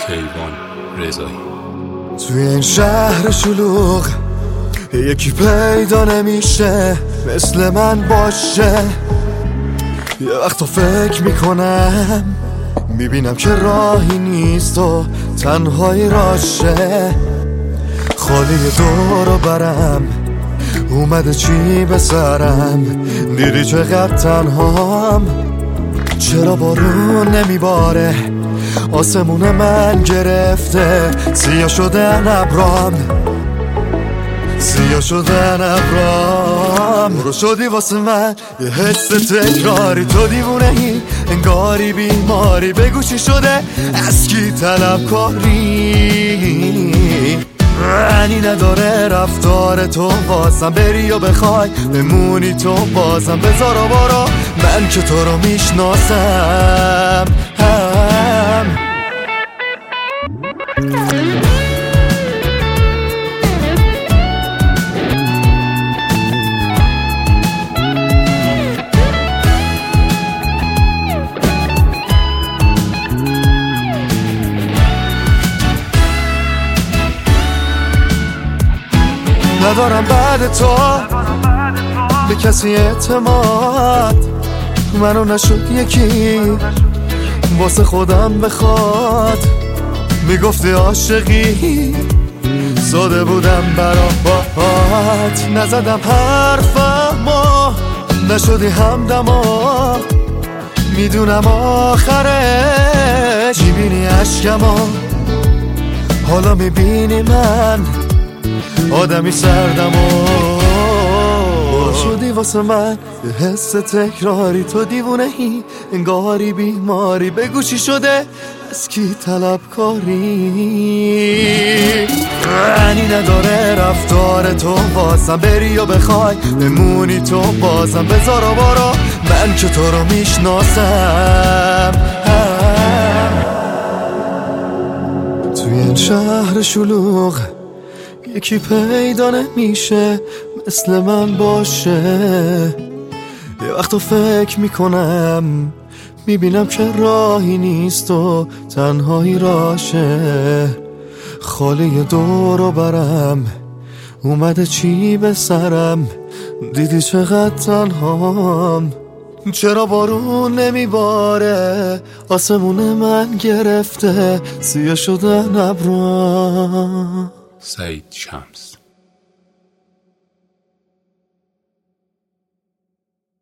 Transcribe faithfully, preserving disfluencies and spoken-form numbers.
کیوان رضایی. توی این شهر شلوغ یکی پیدا نمیشه مثل من باشه. یه وقتا فکر میکنم میبینم که راهی نیست و تنهایی راشه. خالی دور و برم اومده چی به سرم، دیدی چقدر تنهام. چرا بارون نمیباره آسمون من گرفته، سیاه شدن ابرام، سیاه شدن ابرام. برو شدی واسه من یه حس تکراری، تو دیوونه ای انگاری بیماری. بگو چی شده از کی طلبکاری؟ معنی نداره رفتار تو بازم بری و بخوای بمونی تو بازم. بذار و برو من که تو رو میشناسم هم. ندارم بعد تو به کسی اعتماد، منو نشد یکی واسه خودم بخواد. میگفتی عاشقی ساده بودم برات، نزدم حرفمو نشدی همدما. میدونم آخرش میبینی عشقمو، حالا میبینی من آدمی سردم و شدی واسه من یه حس تکراری. تو دیوونه ای انگاری بیماری. بگو چی شده از کی طلبکاری؟ معنی نداره رفتار تو بازم بری و بخوای بمونی تو بازم. بذار و برو من که تو رو میشناسم. توی این شهر شلوغ یکی پیدا نمیشه مثل من باشه. یه وقتا فکر میکنم میبینم که راهی نیست و تنهایی راشه. خالی دور و برم اومده چی به سرم، دیدی چقدر تنهام. چرا بارون نمیباره آسمون من گرفته، سیاه شدن ابرام. سعید شمس.